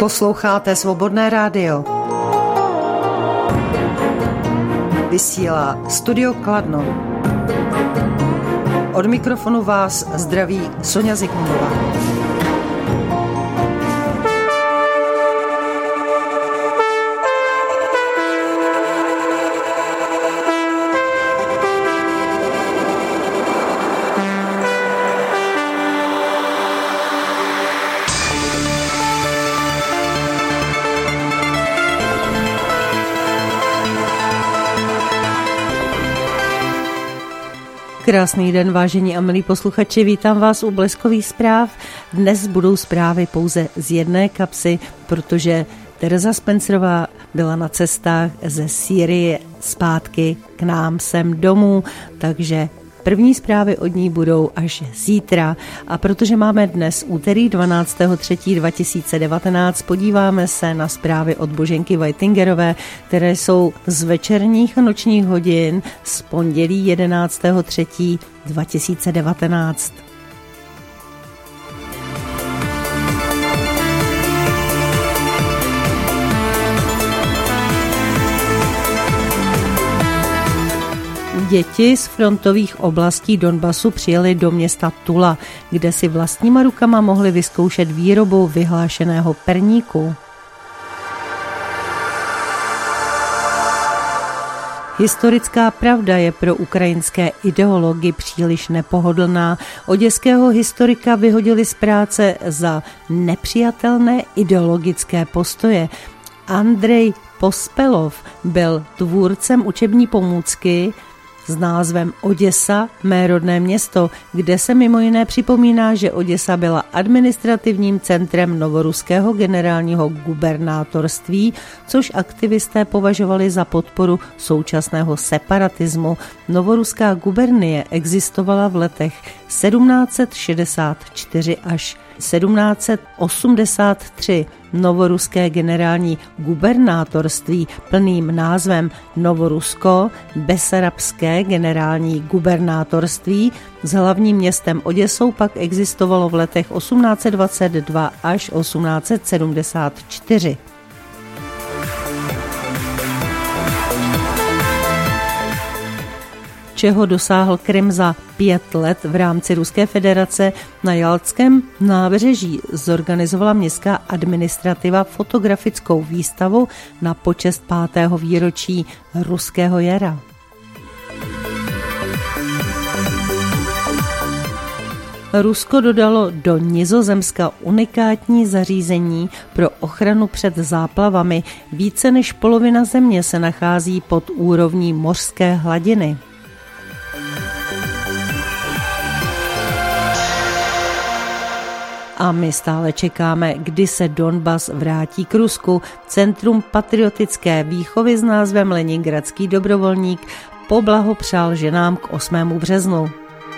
Posloucháte Svobodné rádio. Vysílá Studio Kladno. Od mikrofonu vás zdraví Soňa Zikmundová. Krásný den, vážení a milí posluchači, vítám vás u Bleskových zpráv. Dnes budou zprávy pouze z jedné kapsy, protože Tereza Spencerová byla na cestách ze Sýrie zpátky k nám sem domů, takže první zprávy od ní budou až zítra. A protože máme dnes úterý 12.3.2019, podíváme se na zprávy od Boženky Whitingerové, které jsou z večerních a nočních hodin z pondělí 11.3.2019. Děti z frontových oblastí Donbasu přijeli do města Tula, kde si vlastníma rukama mohli vyzkoušet výrobu vyhlášeného perníku. Historická pravda je pro ukrajinské ideology příliš nepohodlná. Oděského historika vyhodili z práce za nepřijatelné ideologické postoje. Andrej Pospelov byl tvůrcem učební pomůcky s názvem Oděsa, mé rodné město, kde se mimo jiné připomíná, že Oděsa byla administrativním centrem novoruského generálního gubernátorství, což aktivisté považovali za podporu současného separatismu. Novoruská gubernie existovala v letech 1764 až 1783. Novoruské generální gubernátorství plným názvem Novorusko, Besarabské generální gubernátorství s hlavním městem Oděsou pak existovalo v letech 1822 až 1874. Čeho dosáhl Krym za 5 let v rámci Ruské federace, na Jaltském nábřeží zorganizovala městská administrativa fotografickou výstavu na počest 5. výročí ruského jara. Rusko dodalo do Nizozemska unikátní zařízení pro ochranu před záplavami. Více než polovina země se nachází pod úrovní mořské hladiny. A my stále čekáme, kdy se Donbas vrátí k Rusku. Centrum patriotické výchovy s názvem Leningradský dobrovolník poblahopřál ženám k 8. březnu.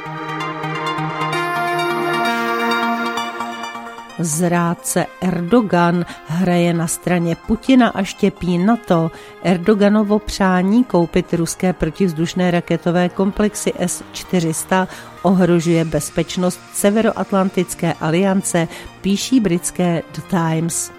Zrádce Erdogan hraje na straně Putina a štěpí NATO. Erdoganovo přání koupit ruské protivzdušné raketové komplexy S-400 ohrožuje bezpečnost Severoatlantické aliance, píší britské The Times.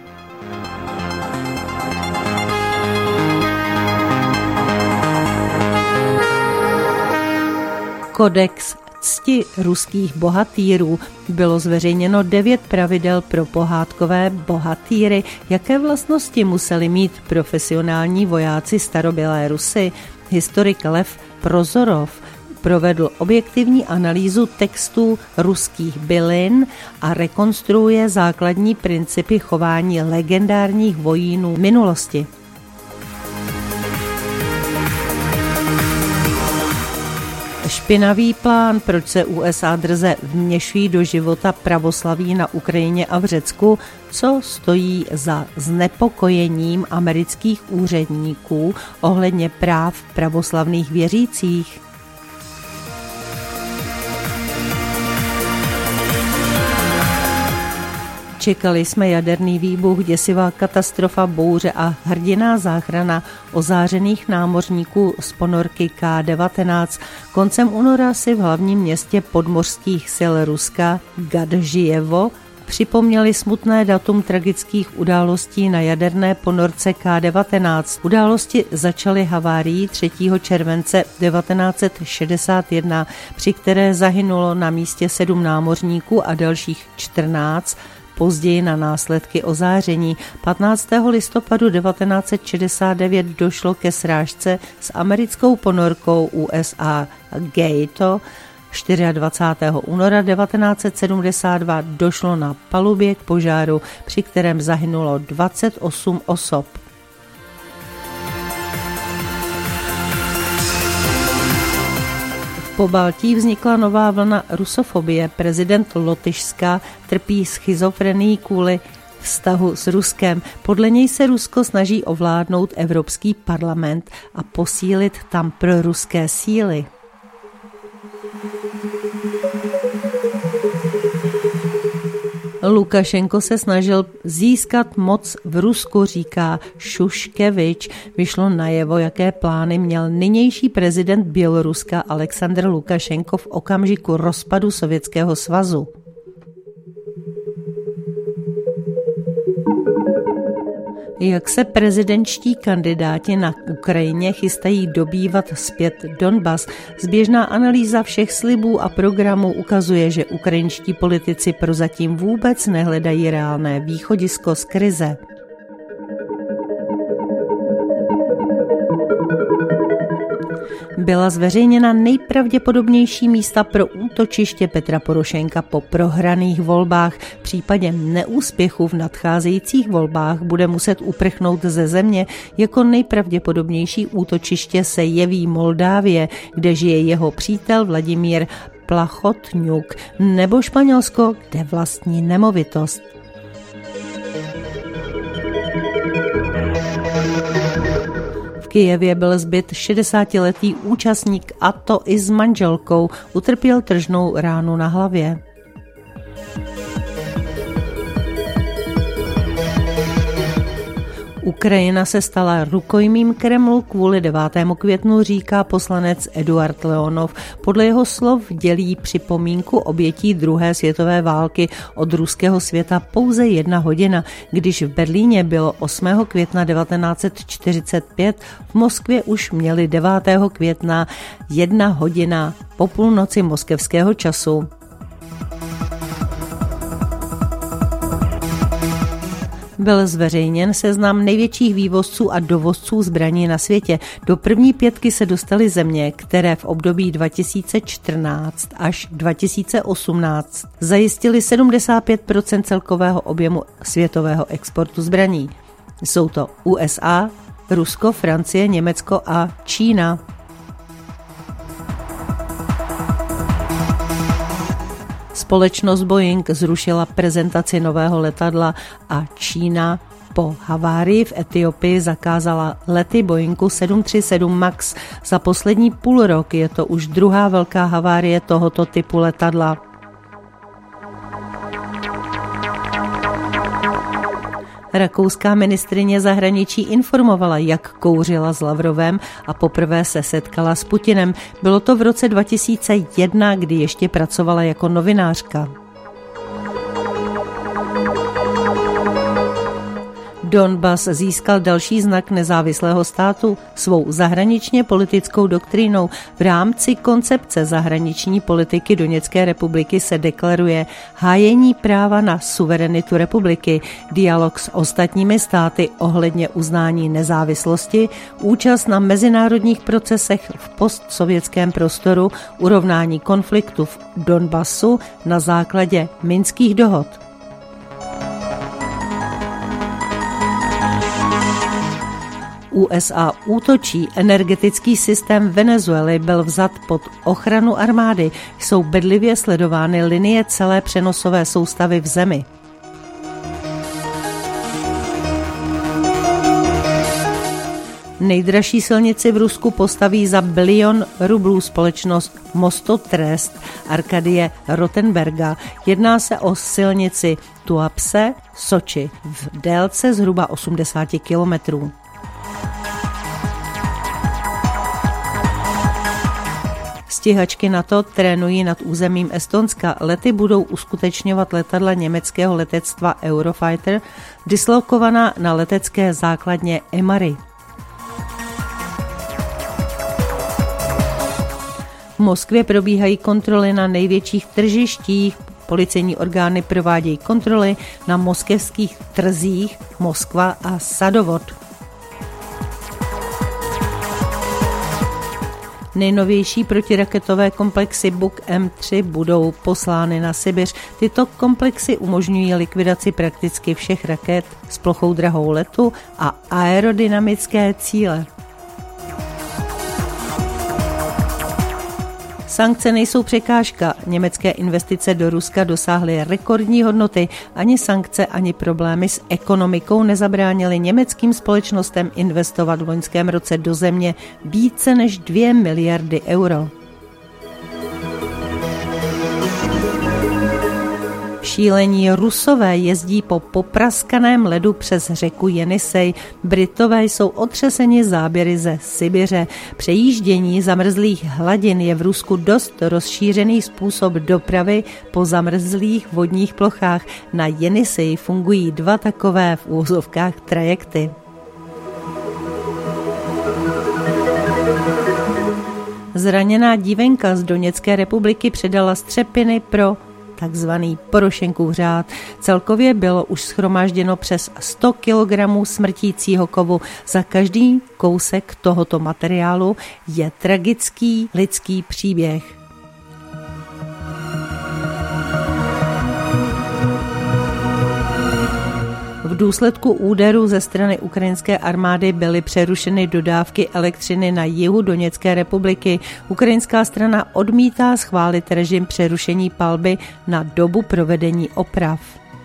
Kodex cti ruských bohatýrů. Bylo zveřejněno 9 pravidel pro pohádkové bohatýry. Jaké vlastnosti museli mít profesionální vojáci starobylé Rusy? Historik Lev Prozorov provedl objektivní analýzu textů ruských bylin a rekonstruuje základní principy chování legendárních vojínů minulosti. Špinavý plán, proč se USA drze vměšují do života pravoslaví na Ukrajině a v Řecku, co stojí za znepokojením amerických úředníků ohledně práv pravoslavných věřících. Čekali jsme jaderný výbuch, děsivá katastrofa, bouře a hrdinná záchrana ozářených námořníků z ponorky K-19. Koncem února si v hlavním městě podmořských sil Ruska Gadžijevo připomněli smutné datum tragických událostí na jaderné ponorce K-19. Události začaly havárií 3. července 1961, při které zahynulo na místě 7 námořníků a dalších 14, později na následky ozáření. 15. listopadu 1969 došlo ke srážce s americkou ponorkou USA Gato. 24. února 1972 došlo na palubě k požáru, při kterém zahynulo 28 osob. V Pobaltí vznikla nová vlna rusofobie. Prezident Lotyšska trpí schizofrenií kvůli vztahu s Ruskem. Podle něj se Rusko snaží ovládnout Evropský parlament a posílit tam proruské síly. Lukašenko se snažil získat moc v Rusku, říká Šuškevič. Vyšlo najevo, jaké plány měl nynější prezident Běloruska Alexandr Lukašenko v okamžiku rozpadu Sovětského svazu. Jak se prezidentští kandidáti na Ukrajině chystají dobývat zpět Donbas. Zběžná analýza všech slibů a programů ukazuje, že ukrajinští politici prozatím vůbec nehledají reálné východisko z krize. Byla zveřejněna nejpravděpodobnější místa pro útočiště Petra Porošenka po prohraných volbách. V případě neúspěchu v nadcházejících volbách bude muset uprchnout ze země. Jako nejpravděpodobnější útočiště se jeví Moldávie, kde žije jeho přítel Vladimír Plachotňuk, nebo Španělsko, kde vlastní nemovitost. V Kyjevě byl zbyt 60letý účastník, a to i s manželkou. Utrpěl tržnou ránu na hlavě. Ukrajina se stala rukojmím Kremlu kvůli 9. květnu, říká poslanec Eduard Leonov. Podle jeho slov dělí připomínku obětí druhé světové války od ruského světa pouze 1 hodina. Když v Berlíně bylo 8. května 1945, v Moskvě už měli 9. května 1 hodina po půlnoci moskevského času. Byl zveřejněn seznam největších vývozců a dovozců zbraní na světě. Do první 5 se dostaly země, které v období 2014 až 2018 zajistily 75% celkového objemu světového exportu zbraní. Jsou to USA, Rusko, Francie, Německo a Čína. Společnost Boeing zrušila prezentaci nového letadla a Čína po havárii v Etiopii zakázala lety Boeingu 737 MAX. Za poslední půl rok je to už druhá velká havárie tohoto typu letadla. Rakouská ministryně zahraničí informovala, jak kouřila s Lavrovem a poprvé se setkala s Putinem. Bylo to v roce 2001, kdy ještě pracovala jako novinářka. Donbas získal další znak nezávislého státu svou zahraničně politickou doktrínou. V rámci koncepce zahraniční politiky Doněcké republiky se deklaruje hájení práva na suverenitu republiky, dialog s ostatními státy ohledně uznání nezávislosti, účast na mezinárodních procesech v postsovětském prostoru, urovnání konfliktu v Donbasu na základě minských dohod. USA útočí, energetický systém Venezuely byl vzat pod ochranu armády, jsou bedlivě sledovány linie celé přenosové soustavy v zemi. Nejdražší silnici v Rusku postaví za 1 bilion rublů společnost Mostotrest Arkadie Rotenberga. Jedná se o silnici Tuapse-Soči v délce zhruba 80 kilometrů. S Stíhačky NATO trénují nad územím Estonska. Lety budou uskutečňovat letadla německého letectva Eurofighter, dislokovaná na letecké základně Emary. V Moskvě probíhají kontroly na největších tržištích. Policejní orgány provádějí kontroly na moskevských trzích Moskva a Sadovod. Nejnovější protiraketové komplexy Buk M3 budou poslány na Sibiř. Tyto komplexy umožňují likvidaci prakticky všech raket s plochou drahou letu a aerodynamické cíle. Sankce nejsou překážka. Německé investice do Ruska dosáhly rekordní hodnoty. Ani sankce, ani problémy s ekonomikou nezabránily německým společnostem investovat v loňském roce do země více než 2 miliardy euro. Šílení Rusové jezdí po popraskaném ledu přes řeku Jenisej. Britové jsou otřeseni záběry ze Sibiře. Přejíždění zamrzlých hladin je v Rusku dost rozšířený způsob dopravy po zamrzlých vodních plochách. Na Jenisej fungují 2 takové v úvozovkách trajekty. Zraněná dívenka z Doněcké republiky předala střepiny pro takzvaný Porošenkův řád. Celkově bylo už shromážděno přes 100 kg smrtícího kovu. Za každý kousek tohoto materiálu je tragický lidský příběh. V důsledku úderu ze strany ukrajinské armády byly přerušeny dodávky elektřiny na jihu Doněcké republiky. Ukrajinská strana odmítá schválit režim přerušení palby na dobu provedení oprav.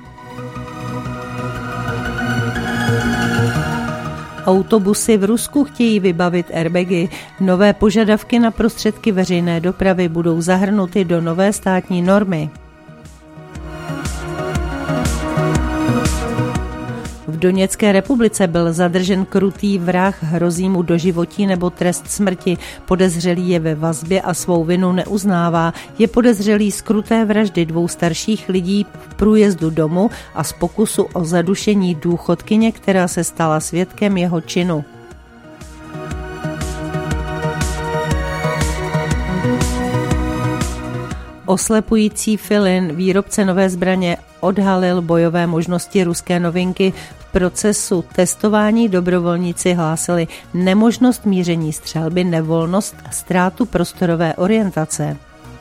Autobusy v Rusku chtějí vybavit airbagy. Nové požadavky na prostředky veřejné dopravy budou zahrnuty do nové státní normy. V Doněcké republice byl zadržen krutý vrah, hrozí mu doživotí nebo trest smrti. Podezřelý je ve vazbě a svou vinu neuznává. Je podezřelý z kruté vraždy 2 starších lidí v průjezdu domu a z pokusu o zadušení důchodkyně, která se stala svědkem jeho činu. Oslepující Filin, výrobce nové zbraně, odhalil bojové možnosti ruské novinky. V procesu testování dobrovolníci hlásili nemožnost míření střelby, nevolnost a ztrátu prostorové orientace.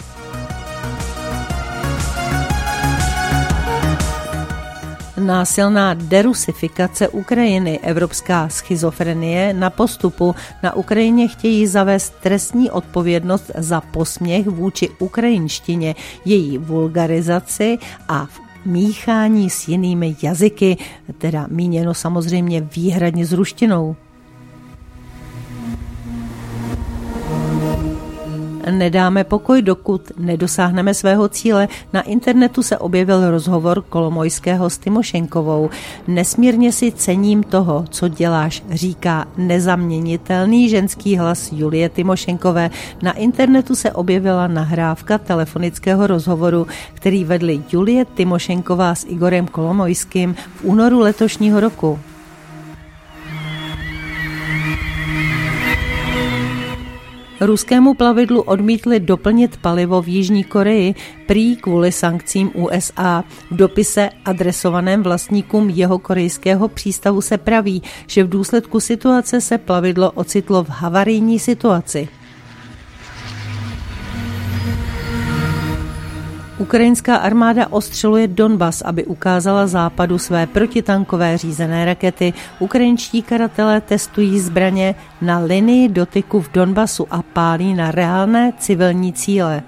Násilná derusifikace Ukrajiny, evropská schizofrenie na postupu. Na Ukrajině chtějí zavést trestní odpovědnost za posměch vůči ukrajinštině, její vulgarizaci a míchání s jinými jazyky, teda míněno samozřejmě výhradně s ruštinou. Nedáme pokoj, dokud nedosáhneme svého cíle. Na internetu se objevil rozhovor Kolomojského s Tymošenkovou. Nesmírně si cením toho, co děláš, říká nezaměnitelný ženský hlas Julie Tymošenkové. Na internetu se objevila nahrávka telefonického rozhovoru, který vedli Julie Tymošenková s Igorem Kolomojským v únoru letošního roku. Ruskému plavidlu odmítli doplnit palivo v Jižní Koreji, prý kvůli sankcím USA. V dopise adresovaném vlastníkům jeho korejského přístavu se praví, že v důsledku situace se plavidlo ocitlo v havarijní situaci. Ukrajinská armáda ostřeluje Donbas, aby ukázala Západu své protitankové řízené rakety. Ukrajinští karatelé testují zbraně na linii dotyku v Donbasu a pálí na reálné civilní cíle.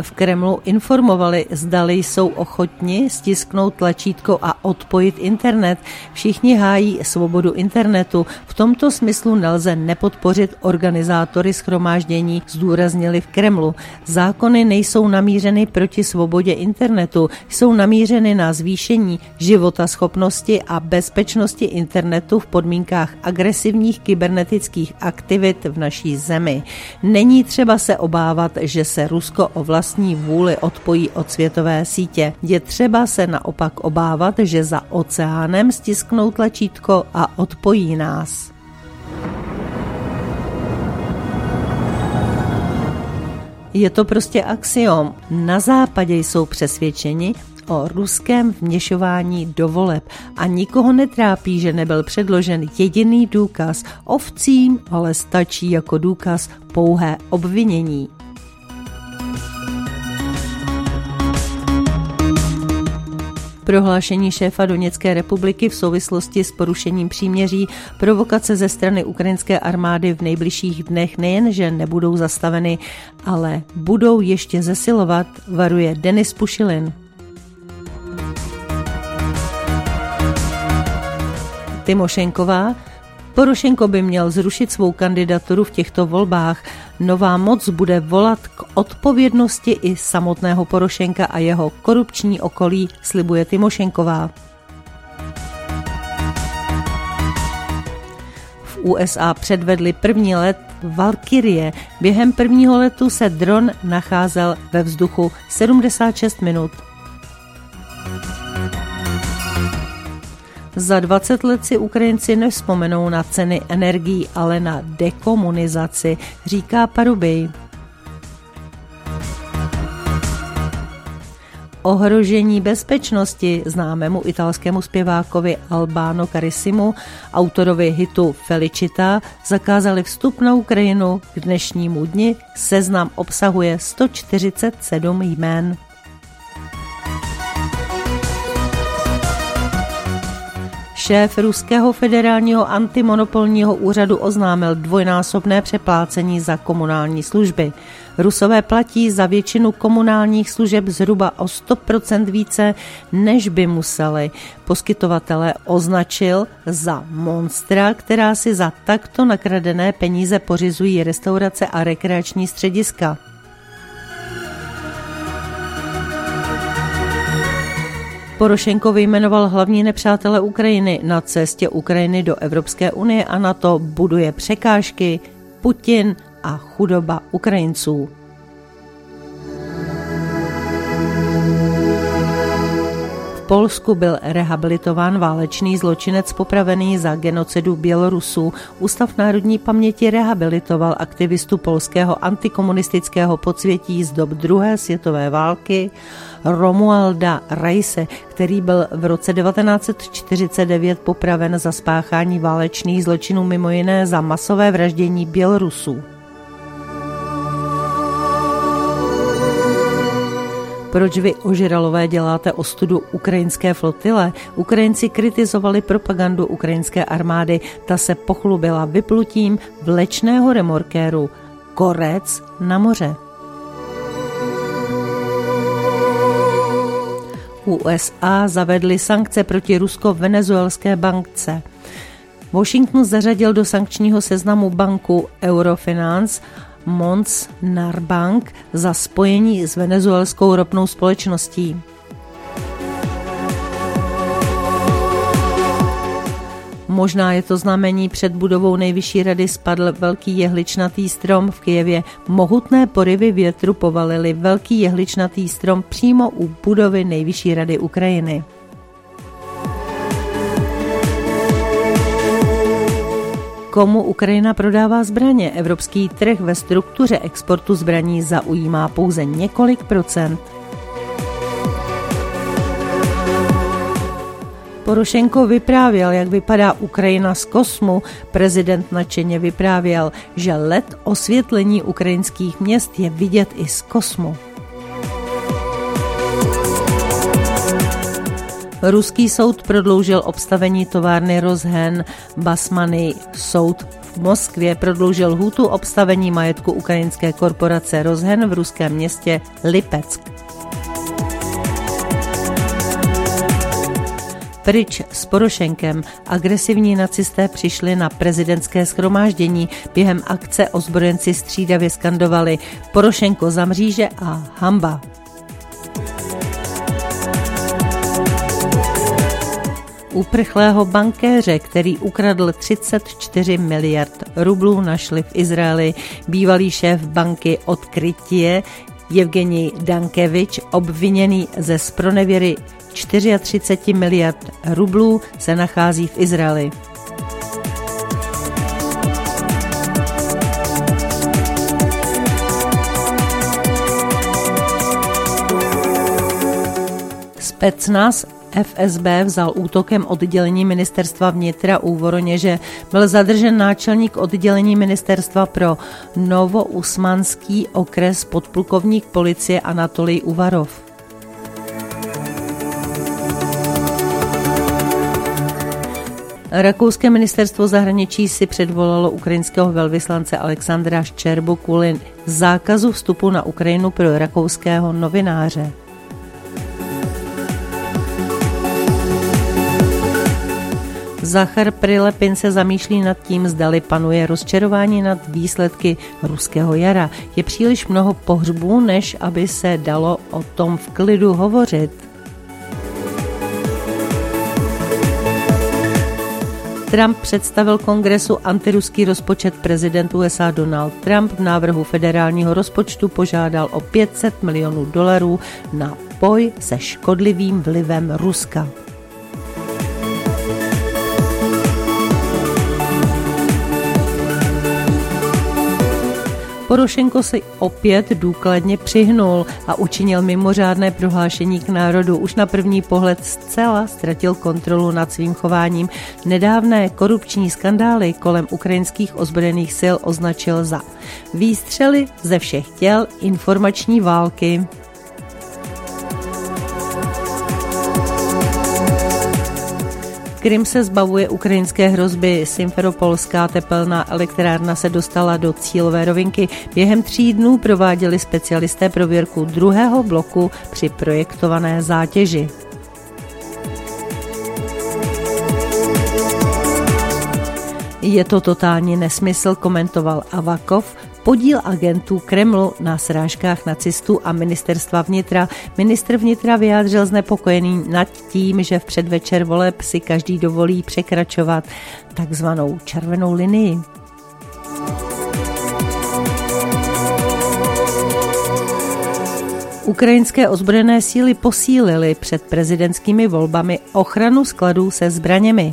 v Kremlu informovali, zdali jsou ochotni stisknout tlačítko a odpojit internet. Všichni hájí svobodu internetu. V tomto smyslu nelze nepodpořit organizátory shromáždění, zdůraznili v Kremlu. Zákony nejsou namířeny proti svobodě internetu, jsou namířeny na zvýšení životaschopnosti a bezpečnosti internetu v podmínkách agresivních kybernetických aktivit v naší zemi. Není třeba se obávat, že se Rusko o vlastní vůli odpojí od světové sítě. Je třeba se naopak obávat, že za oceánem stisknou tlačítko a odpojí nás. Je to prostě axiom. Na západě jsou přesvědčeni o ruském vměšování do voleb a nikoho netrápí, že nebyl předložen jediný důkaz. Ovcím ale stačí jako důkaz pouhé obvinění. Prohlášení šéfa Doněcké republiky v souvislosti s porušením příměří, provokace ze strany ukrajinské armády v nejbližších dnech nejenže nebudou zastaveny, ale budou ještě zesilovat, varuje Denis Pušilin. Tymošenková. Porošenko by měl zrušit svou kandidaturu v těchto volbách. Nová moc bude volat k odpovědnosti i samotného Porošenka a jeho korupční okolí, slibuje Tymošenková. V USA předvedli první let Valkyrie. Během prvního letu se dron nacházel ve vzduchu 76 minut. Za 20 let si Ukrajinci nevzpomenou na ceny energií, ale na dekomunizaci, říká Parubij. Ohrožení bezpečnosti známému italskému zpěvákovi Albano Carissimu, autorovi hitu Felicita, zakázali vstup na Ukrajinu k dnešnímu dni. Seznam obsahuje 147 jmén. Šéf ruského federálního antimonopolního úřadu oznámil dvojnásobné přeplácení za komunální služby. Rusové platí za většinu komunálních služeb zhruba o 100% více, než by museli. Poskytovatele označil za monstra, která si za takto nakradené peníze pořizují restaurace a rekreační střediska. Porošenko vyjmenoval hlavní nepřátele Ukrajiny. Na cestě Ukrajiny do Evropské unie a NATO buduje překážky, Putin a chudoba Ukrajinců. V Polsku byl rehabilitován válečný zločinec popravený za genocidu Bělorusů. Ústav národní paměti rehabilitoval aktivistu polského antikomunistického podsvětí z dob druhé světové války Romualda Rajse, který byl v roce 1949 popraven za spáchání válečných zločinů, mimo jiné za masové vraždění Bělorusů. Proč vy, ožralové, děláte ostudu ukrajinské flotile? Ukrajinci kritizovali propagandu ukrajinské armády. Ta se pochlubila vyplutím vlečného remorkéru Korec na moře. USA zavedly sankce proti rusko-venezuelské bankce. Washington zařadil do sankčního seznamu banku Eurofinance Mons Narbank za spojení s venezuelskou ropnou společností. Možná je to znamení, před budovou Nejvyšší rady spadl velký jehličnatý strom v Kyjevě. Mohutné porivy větru povalily velký jehličnatý strom přímo u budovy Nejvyšší rady Ukrajiny. Komu Ukrajina prodává zbraně? Evropský trh ve struktuře exportu zbraní zaujímá pouze několik procent. Porošenko vyprávěl, jak vypadá Ukrajina z kosmu. Prezident nadšeně vyprávěl, že LED osvětlení ukrajinských měst je vidět i z kosmu. Ruský soud prodloužil obstavení továrny Rozhen Basmany. Soud v v Moskvě prodloužil lhůtu obstavení majetku ukrajinské korporace Rozhen v ruském městě Lipeck. Pryč s Porošenkem. Agresivní nacisté přišli na prezidentské shromáždění. Během akce ozbrojenci střídavě skandovali Porošenko za mříže a hamba. Uprchlého bankéře, který ukradl 34 miliard rublů, našli v Izraeli. Bývalý šéf banky Odkrytie Jevgenij Dankevič, obviněný ze zpronevěry 34 miliard rublů, se nachází v Izraeli. Specnaz FSB vzal útokem oddělení ministerstva vnitra u Voroněže. Byl zadržen náčelník oddělení ministerstva pro Novousmanský okres podplukovník policie Anatolij Uvarov. Rakouské ministerstvo zahraničí si předvolalo ukrajinského velvyslance Alexandra Ščerbu kvůli zákazu vstupu na Ukrajinu pro rakouského novináře. Zachar Prilepin se zamýšlí nad tím, zdali panuje rozčarování nad výsledky ruského jara. Je příliš mnoho pohřbů, než aby se dalo o tom v klidu hovořit. Trump představil kongresu antiruský rozpočet. Prezident USA Donald Trump v návrhu federálního rozpočtu požádal o $500 milionů na boj se škodlivým vlivem Ruska. Porošenko si opět důkladně přihnul a učinil mimořádné prohlášení k národu. Už na první pohled zcela ztratil kontrolu nad svým chováním. Nedávné korupční skandály kolem ukrajinských ozbrojených sil označil za výstřely ze všech těl informační války. Krym se zbavuje ukrajinské hrozby. Simferopolská tepelná elektrárna se dostala do cílové rovinky. Během 3 dnů prováděli specialisté prověrku druhého bloku při projektované zátěži. Je to totální nesmysl, komentoval Avakov, podíl agentů Kremlu na srážkách nacistů a ministerstva vnitra. Ministr vnitra vyjádřil znepokojený nad tím, že v předvečer voleb si každý dovolí překračovat takzvanou červenou linii. Ukrajinské ozbrojené síly posílily před prezidentskými volbami ochranu skladů se zbraněmi.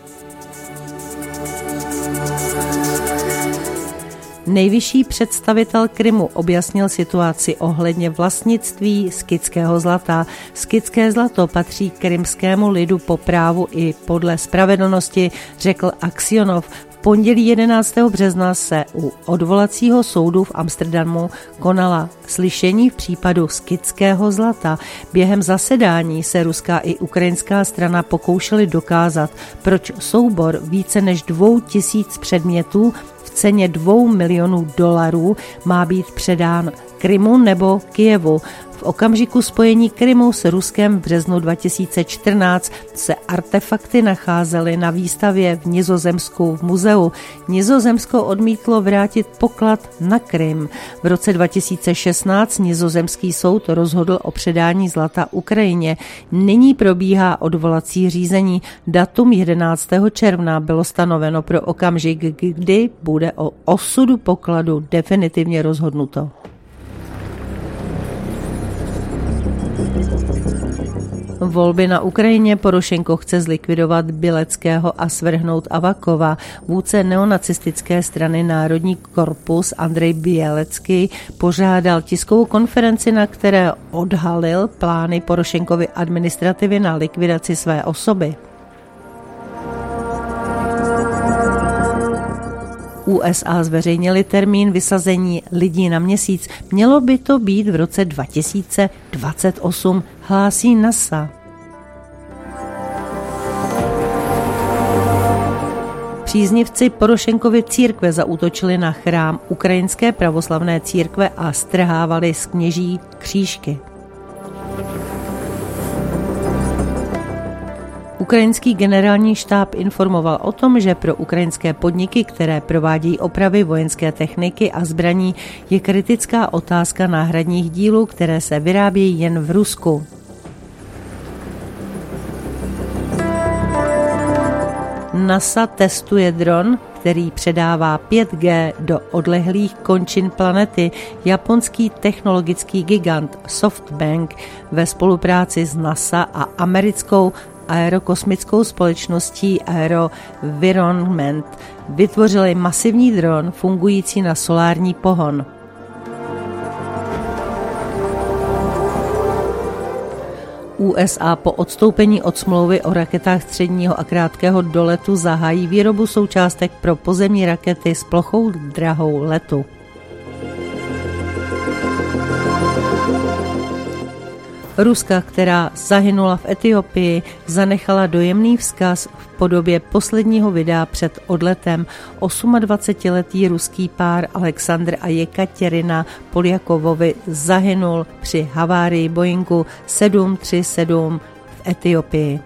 Nejvyšší představitel Krymu objasnil situaci ohledně vlastnictví skitského zlata. Skitské zlato patří krymskému lidu po právu i podle spravedlnosti, řekl Aksionov. V pondělí 11. března se u odvolacího soudu v Amsterdamu konala slyšení v případu skitského zlata. Během zasedání se ruská i ukrajinská strana pokoušely dokázat, proč soubor více než 2000 předmětů v ceně $2 milionů má být předán Krymu nebo Kyjevu. V okamžiku spojení Krymu s Ruskem v březnu 2014 se artefakty nacházely na výstavě v Nizozemsku v muzeu. Nizozemsko odmítlo vrátit poklad na Krym. V roce 2016 nizozemský soud rozhodl o předání zlata Ukrajině. Nyní probíhá odvolací řízení. Datum 11. června bylo stanoveno pro okamžik, kdy bude o osudu pokladu definitivně rozhodnuto. Volby na Ukrajině. Porošenko chce zlikvidovat Bileckého a svrhnout Avakova. Vůdce neonacistické strany Národní korpus Andrej Bělecký pořádal tiskovou konferenci, na které odhalil plány Porošenkovy administrativy na likvidaci své osoby. USA zveřejnili termín vysazení lidí na Měsíc. Mělo by to být v roce 2028, hlásí NASA. Příznivci Porošenkovy církve zaútočili na chrám ukrajinské pravoslavné církve a strhávali z kněží křížky. Ukrajinský generální štáb informoval o tom, že pro ukrajinské podniky, které provádějí opravy vojenské techniky a zbraní, je kritická otázka náhradních dílů, které se vyrábějí jen v Rusku. NASA testuje dron, který předává 5G do odlehlých končin planety. Japonský technologický gigant SoftBank ve spolupráci s NASA a americkou aerokosmickou společností AeroVironment vytvořili masivní dron fungující na solární pohon. USA po odstoupení od smlouvy o raketách středního a krátkého doletu zahájí výrobu součástek pro pozemní rakety s plochou drahou letu. Ruska, která zahynula v Etiopii, zanechala dojemný vzkaz v podobě posledního videa před odletem. 28letý ruský pár Alexandr a Jekatěrina Poljakovovi zahynul při havárii Boeingu 737 v Etiopii.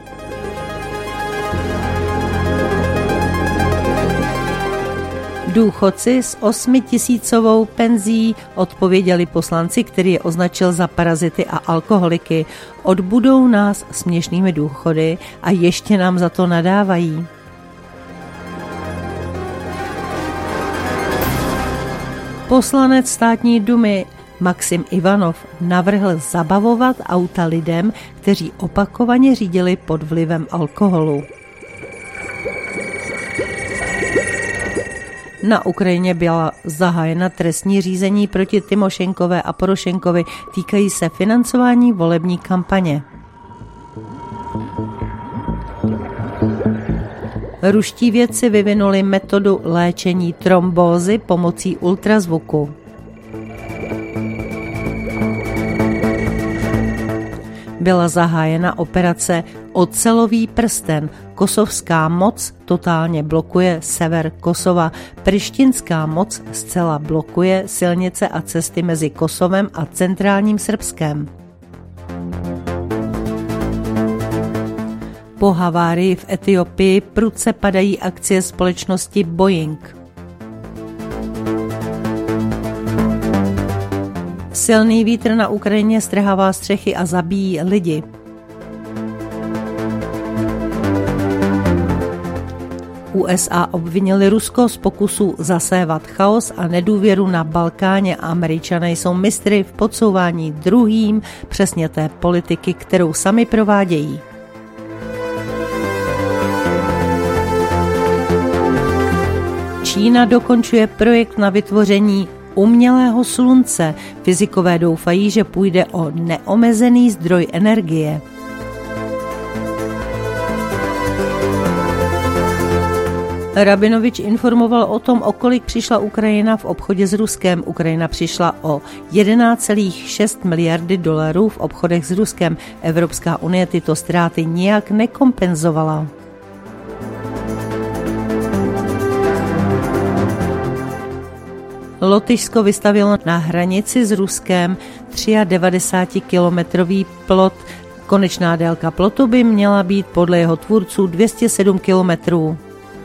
Důchodci s 8 000 penzí, odpověděli poslanci, který je označil za parazity a alkoholiky. Odbudou nás směšnými důchody a ještě nám za to nadávají. Poslanec státní dumy Maxim Ivanov navrhl zabavovat auta lidem, kteří opakovaně řídili pod vlivem alkoholu. Na Ukrajině byla zahájena trestní řízení proti Tymošenkové a Porošenkovi, týkají se financování volební kampaně. Ruští vědci vyvinuli metodu léčení trombózy pomocí ultrazvuku. Byla zahájena operace Ocelový prsten. Kosovská moc totálně blokuje sever Kosova. Prištinská moc zcela blokuje silnice a cesty mezi Kosovem a centrálním Srbskem. Po havárii v Etiopii prudce padají akcie společnosti Boeing. Silný vítr na Ukrajině strhává střechy a zabíjí lidi. USA obvinili Rusko z pokusu zasévat chaos a nedůvěru na Balkáně a Američané jsou mistry v podsouvání druhým přesně té politiky, kterou sami provádějí. Čína dokončuje projekt na vytvoření umělého slunce. Fyzikové doufají, že půjde o neomezený zdroj energie. Rabinovič informoval o tom, o kolik přišla Ukrajina v obchodě s Ruskem. Ukrajina přišla o 11,6 miliardy dolarů v obchodech s Ruskem. Evropská unie tyto ztráty nijak nekompenzovala. Lotyšsko vystavilo na hranici s Ruskem 93-kilometrový plot. Konečná délka plotu by měla být podle jeho tvůrců 207 kilometrů.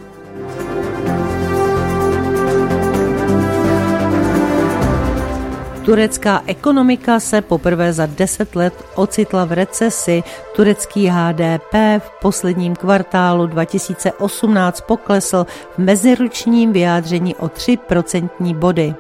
Turecká ekonomika se poprvé za 10 let ocitla v recesi. Turecký HDP v posledním kvartálu 2018 poklesl v meziročním vyjádření o 3% body.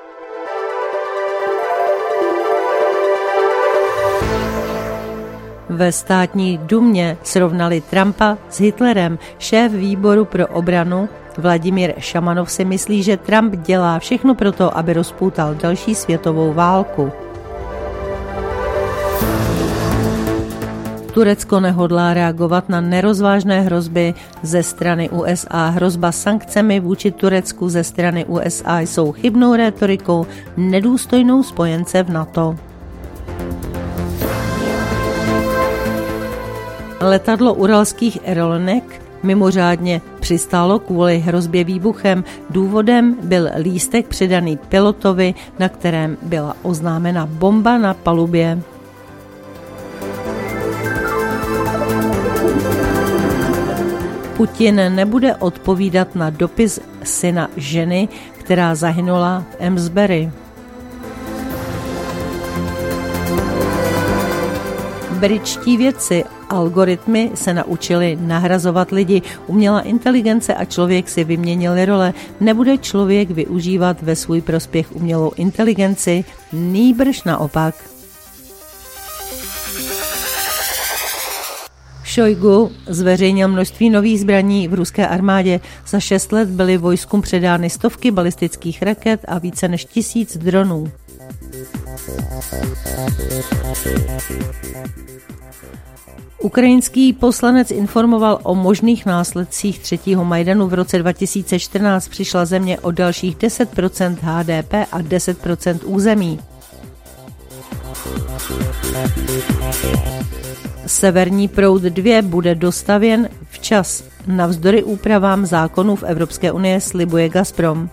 Ve státní dumě srovnali Trumpa s Hitlerem. Šéf výboru pro obranu Vladimír Šamanov si myslí, že Trump dělá všechno pro to, aby rozpoutal další světovou válku. Turecko nehodlá reagovat na nerozvážné hrozby ze strany USA. Hrozba sankcemi vůči Turecku ze strany USA jsou chybnou rétorikou, nedůstojnou spojence v NATO. Letadlo uralských aerolinek mimořádně přistálo kvůli hrozbě výbuchem. Důvodem byl lístek předaný pilotovi, na kterém byla oznámena bomba na palubě. Putin nebude odpovídat na dopis syna ženy, která zahynula v Amesbury. Britští vědci algoritmy se naučili nahrazovat lidi. Umělá inteligence a člověk si vyměnili role. Nebude člověk využívat ve svůj prospěch umělou inteligenci, nýbrž naopak. Šojgu zveřejnil množství nových zbraní v ruské armádě. Za 6 let byly vojskům předány stovky balistických raket a více než 1000 dronů. Ukrajinský poslanec informoval o možných následcích 3. Majdanu v roce 2014. Přišla země o dalších 10% HDP a 10% území. Severní proud 2 bude dostavěn včas. Navzdory úpravám zákonů v Evropské unie slibuje Gazprom.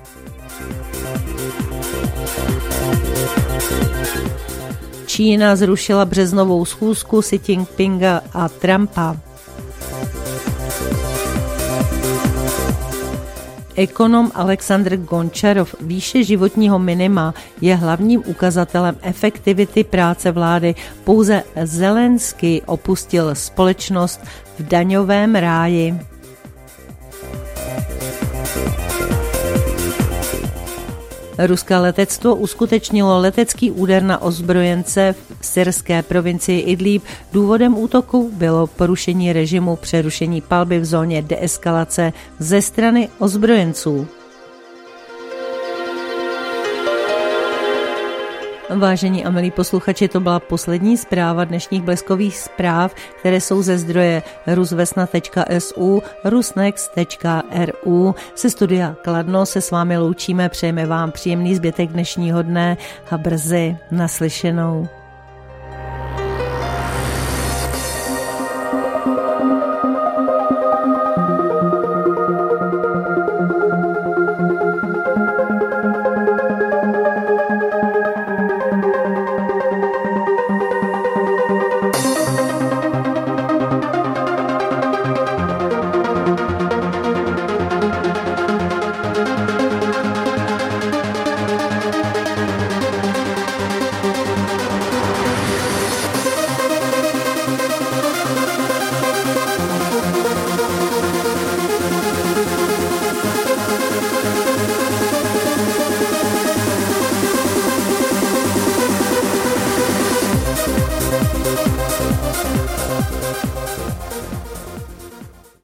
Čína zrušila březnovou schůzku Xi Jinpinga a Trumpa. Ekonom Aleksandr Gončarov: výše životního minima je hlavním ukazatelem efektivity práce vlády. Pouze Zelenský opustil společnost v daňovém ráji. Ruské letectvo uskutečnilo letecký úder na ozbrojence v syrské provincii Idlíb. Důvodem útoku bylo porušení režimu přerušení palby v zóně deeskalace ze strany ozbrojenců. Vážení a milí posluchači, to byla poslední zpráva dnešních Bleskových zpráv, které jsou ze zdroje rusvesna.su, rusnex.ru. Se studia Kladno se s vámi loučíme, přejeme vám příjemný zbytek dnešního dne a brzy naslyšenou.